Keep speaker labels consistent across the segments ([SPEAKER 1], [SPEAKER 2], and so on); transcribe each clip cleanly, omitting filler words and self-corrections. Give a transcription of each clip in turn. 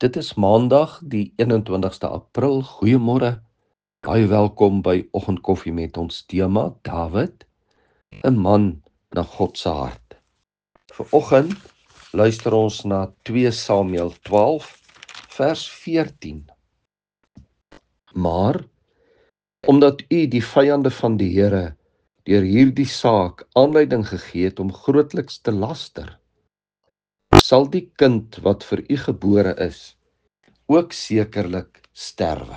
[SPEAKER 1] Dit is Maandag, die 21ste April. Goeiemôre. Baie welkom by Oggendkoffie met ons tema Dawid, 'n man na God se hart. Vanoggend luister ons na 2 Samuel 12 vers 14. Maar omdat u die vyande van die Here deur hierdie saak aanleiding gegee het om grootliks te laster, sal die kind wat vir u gebore is ook sekerlik sterwe.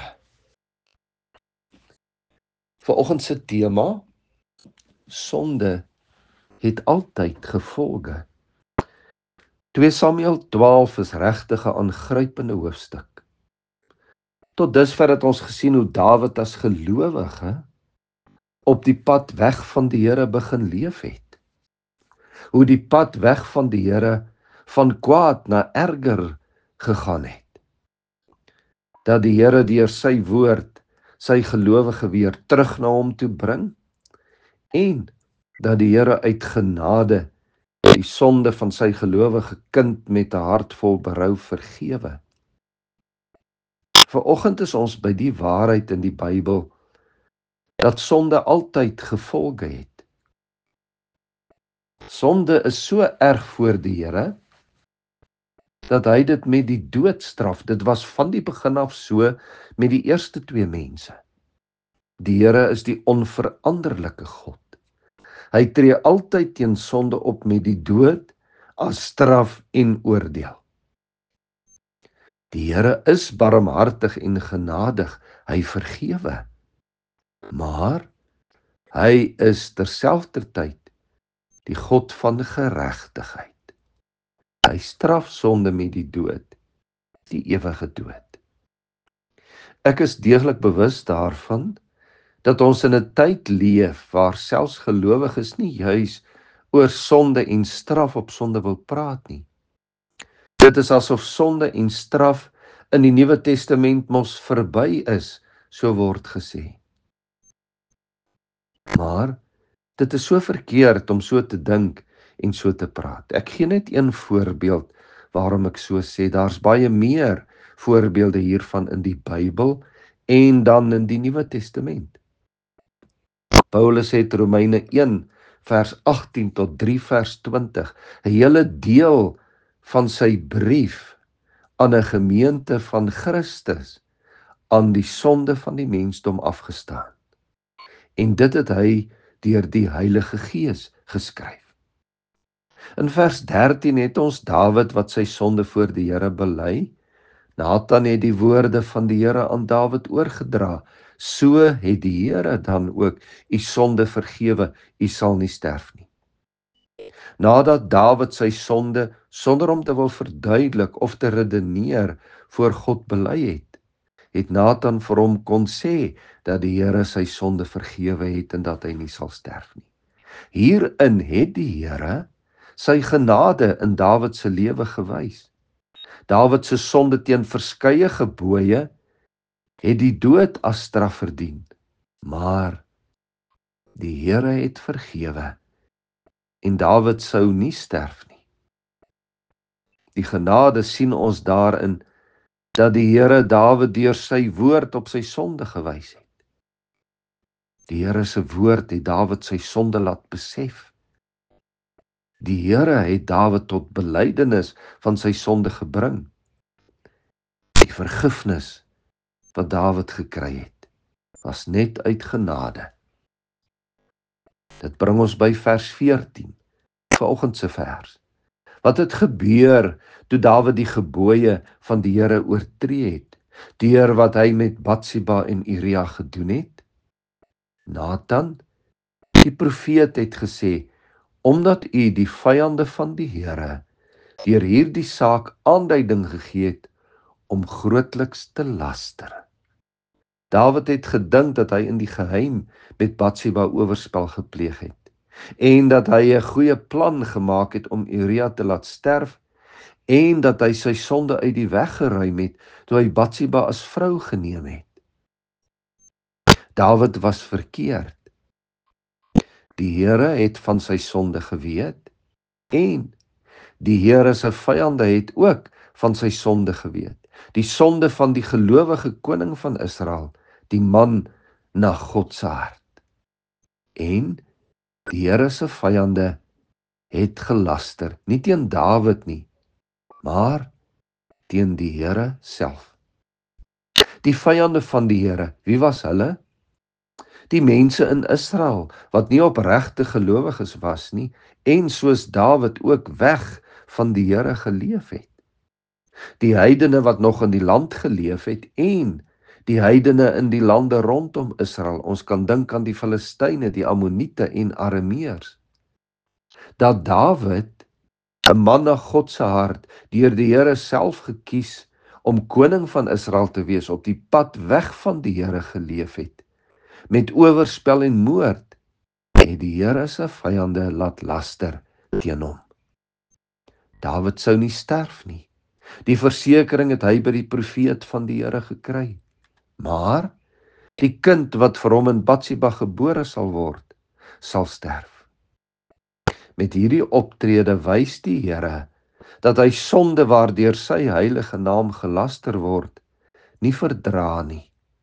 [SPEAKER 1] Vanoggend se tema: sonde het altyd gevolge. 2 Samuel 12 is regtig 'n aangrypende hoofstuk. Tot dusver het ons gesien hoe Dawid as gelowige op die pad weg van die Here begin leef het. Hoe die pad weg van die Here van kwaad na erger gegaan het. Dat die Here deur sy woord sy gelowige weer terug na hom toe bring en dat die Here uit genade die sonde van sy gelowige kind met 'n hart vol berou vergewe. Vanoggend is ons by die waarheid in die Bybel dat sonde altyd gevolge het. Sonde is so erg voor die Here dat hy dit met die dood straf. Dit was van die begin af so met die eerste 2 mense. Die Here is die onveranderlike God. Hy tree altyd teen sonde op met die dood as straf en oordeel. Die Here is barmhartig en genadig, hy vergewe. Maar hy is terselfdertyd die God van geregtigheid. Hy straf sonde met die dood, die ewige dood. Ek is deeglik bewus daarvan dat ons in 'n tyd leef waar selfs gelowiges nie juis oor sonde en straf op sonde wil praat nie. Dit is asof sonde en straf in die Nuwe Testament mos verby is, so word gesê. Maar dit is so verkeerd om so te dink en so te praat. Ek gee net een voorbeeld waarom ek so sê. Daar's baie meer voorbeelde hiervan in die Bybel en dan in die Nuwe Testament. Paulus het Romeine 1 vers 18 tot 3 vers 20, 'n hele deel van sy brief aan 'n gemeente van Christus aan die sonde van die mensdom afgestaan. En dit het hy deur die Heilige Gees geskryf. In vers 13 het ons Dawid wat sy sonde voor die Here bely. Nathan het die woorde van die Here aan Dawid oorgedra. So het die Here dan ook u sonde vergewe, u sal nie sterf nie. Nadat Dawid sy sonde sonder om te wil verduidelik of te redeneer voor God bely het, het Nathan vir hom kon sê dat die Here sy sonde vergewe het en dat hy nie sal sterf nie. Hierin het die Here sy genade in Dawid se lewe gewys. Dawid se sonde teen verskeie gebooie het die dood as straf verdien, maar die Here het vergewe en Dawid sou nie sterf nie. Die genade sien ons daarin dat die Here Dawid deur sy woord op sy sonde gewys het. Die Here se woord het Dawid sy sonde laat besef. Die Here het Dawid tot belydenis van sy sonde gebring. Die vergifnis wat Dawid gekry het, was net uit genade. Dit bring ons by vers 14, vanoggend se vers. Wat het gebeur toe Dawid die gebooie van die Here oortree het, deur wat hy met Batsheba en Uria gedoen het? Nathan, die profeet, het gesê, omdat u die vyande van die Here deur hierdie saak aanduiding gegee het om grootliks te laster. Dawid het gedink dat hy in die geheim met Batsheba oorspel gepleeg het en dat hy 'n goeie plan gemaak het om Uria te laat sterf en dat hy sy sonde uit die weg geruim het toe hy Batsheba as vrou geneem het. Dawid was verkeerd. Die Here het van sy sonde geweet en die Here se vyande het ook van sy sonde geweet. Die sonde van die gelowige koning van Israel, die man na God se hart. En die Here se vyande het gelaster, nie teen Dawid nie, maar teen die Here self. Die vyande van die Here, wie was hulle? Die mense in Israel, wat nie opregte gelowiges was nie, en soos Dawid ook weg van die Here geleef het. Die heidene wat nog in die land geleef het, en die heidene in die lande rondom Israel. Ons kan dink aan die Filistyne, die Ammoniete en Arameërs. Dat Dawid, 'n man na God se hart, deur die Here self gekies om koning van Israel te wees, op die pad weg van die Here geleef het, met oorspel en moord, het die Here se vyande laat laster teen hom. Dawid sou nie sterf nie. Die versekering het hy by die profeet van die Here gekry. Maar die kind wat vir hom in Batsheba gebore sal word, sal sterf. Met hierdie optrede wys die Here dat hy sonde waardeur sy heilige naam gelaster word, nie verdra nie.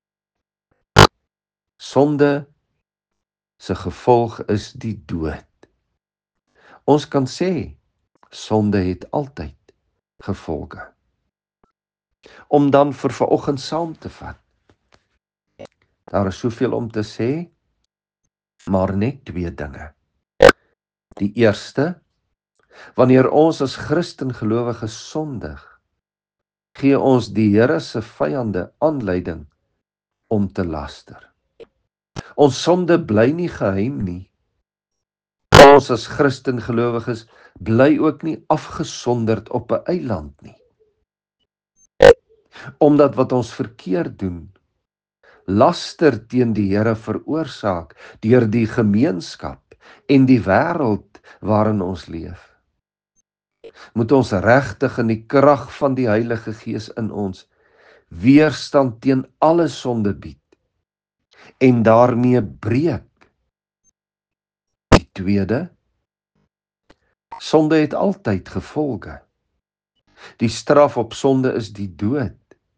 [SPEAKER 1] Sonde se gevolg is die dood. Ons kan sê, sonde het altyd gevolge. Om dan vir vanoggend saam te vat. Daar is soveel om te sê, maar net 2 dinge. Die eerste, wanneer ons as Christen gelowiges sondig, gee ons die Here se vyande aanleiding om te laster. Ons sonde bly nie geheim nie. Ons as Christen gelowiges bly ook nie afgesonderd op 'n eiland nie. Omdat wat ons verkeerd doen, laster teen die Here veroorsaak deur die gemeenskap en die wêreld waarin ons leef. Moet ons regtig in die krag van die Heilige Gees in ons weerstand teen alle sonde bied en daarmee breek. Die tweede, sonde het altyd gevolge. Die straf op sonde is die dood.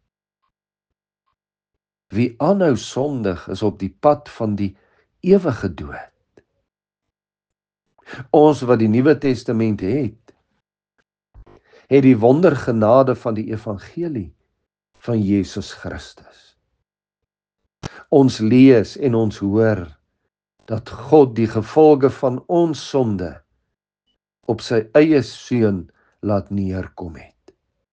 [SPEAKER 1] Wie aanhou sondig is op die pad van die ewige dood. Ons wat die Nuwe Testament het die wondergenade van die evangelie van Jesus Christus. Ons lees en ons hoor dat God die gevolge van ons sonde op sy eie seun laat neerkom het.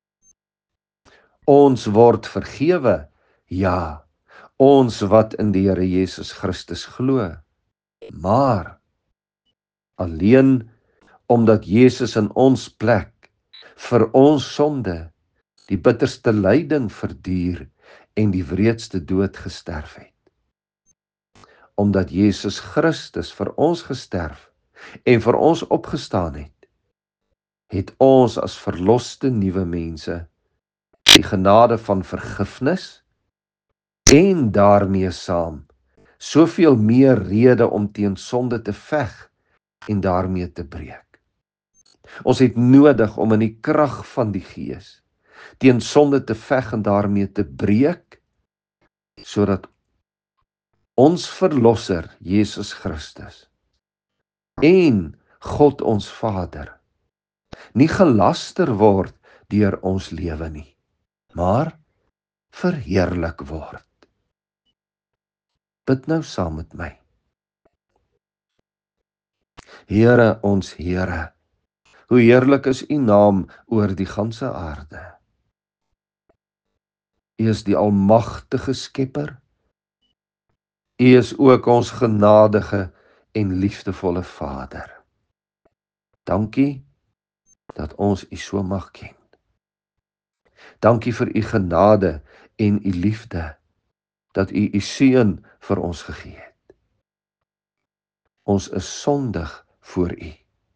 [SPEAKER 1] Ons word vergewe, ja, ons wat in die Here Jesus Christus glo, maar alleen omdat Jesus in ons plek vir ons sonde die bitterste lyding verduur en die wreedste dood gesterf het. Omdat Jesus Christus vir ons gesterf en vir ons opgestaan het ons as verloste nuwe mense die genade van vergifnis en daarmee saam soveel meer rede om teen sonde te veg en daarmee te breek. Ons het nodig om in die krag van die Gees teen sonde te veg en daarmee te breek, sodat ons Verlosser, Jesus Christus, en God ons Vader, nie gelaster word deur ons lewe nie, maar verheerlik word. Bid nou saam met my. Here, ons Here, hoe heerlik is U naam oor die ganse aarde. U is die almagtige Skepper. U is ook ons genadige en liefdevolle Vader. Dankie dat ons U so mag ken. Dankie vir U genade en U liefde, dat U U seun vir ons gegee het. Ons is sondig voor U.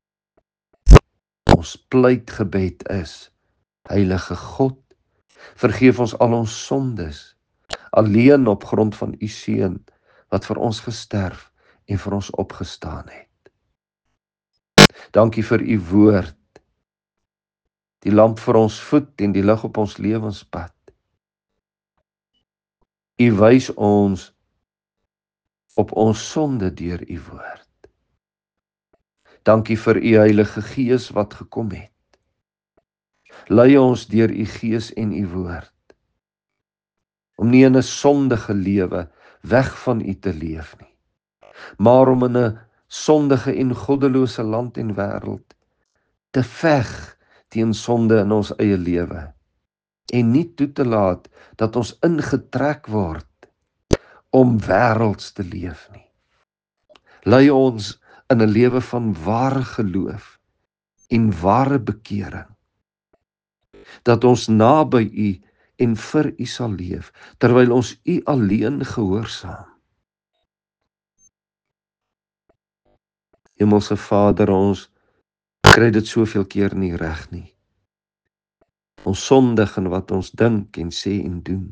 [SPEAKER 1] Ons pleitgebed is, Heilige God, vergeef ons al ons sondes, alleen op grond van U seun, wat vir ons gesterf en vir ons opgestaan het. Dankie vir U woord, die lamp vir ons voet en die lig op ons lewenspad. U wys ons op ons sonde deur u woord. Dankie vir u Heilige Gees wat gekom het. Lei ons deur u Gees en u woord, om nie in 'n sondige lewe weg van u te leef nie, maar om in 'n sondige en goddelose land en wêreld te veg teen sonde in ons eie lewe en nie toe te laat dat ons ingetrek word om wêrelds te leef nie. Lei ons in 'n lewe van ware geloof en ware bekering, dat ons naby u en vir u sal leef, terwyl ons u alleen gehoorsaam. Hemelse Vader, ons kry dit soveel keer nie reg nie. Ons sondig in wat ons dink en sê en doen.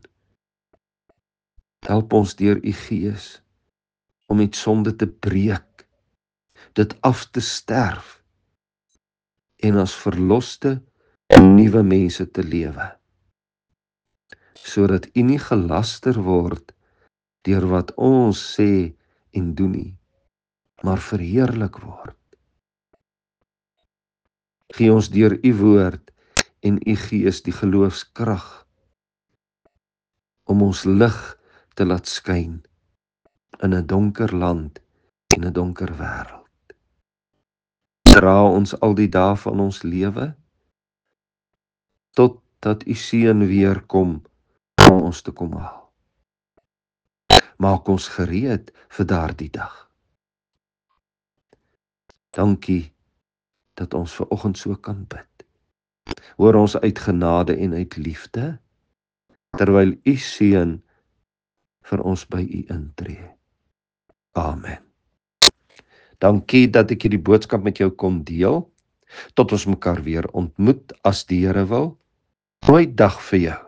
[SPEAKER 1] Help ons deur u Gees om met sonde te breek, dit af te sterf en as verloste nuwe mense te lewe, sodat u nie gelaster word deur wat ons sê en doen nie, maar verheerlik word. Gee ons deur u woord en u Gees die geloofskrag om ons lig te laat skyn in 'n donker land en 'n donker wêreld. Dra ons al die dae van ons lewe totdat u Seun weer kom om ons te kom haal. Maak ons gereed vir daardie dag. Dankie dat ons ver oggend so kan bid. Hoor ons uit genade en uit liefde, terwyl u Seun vir ons by u intree. Amen. Dankie dat ek hierdie boodskap met jou kon deel. Tot ons mekaar weer ontmoet as die Here wil. Mooi dag vir jou.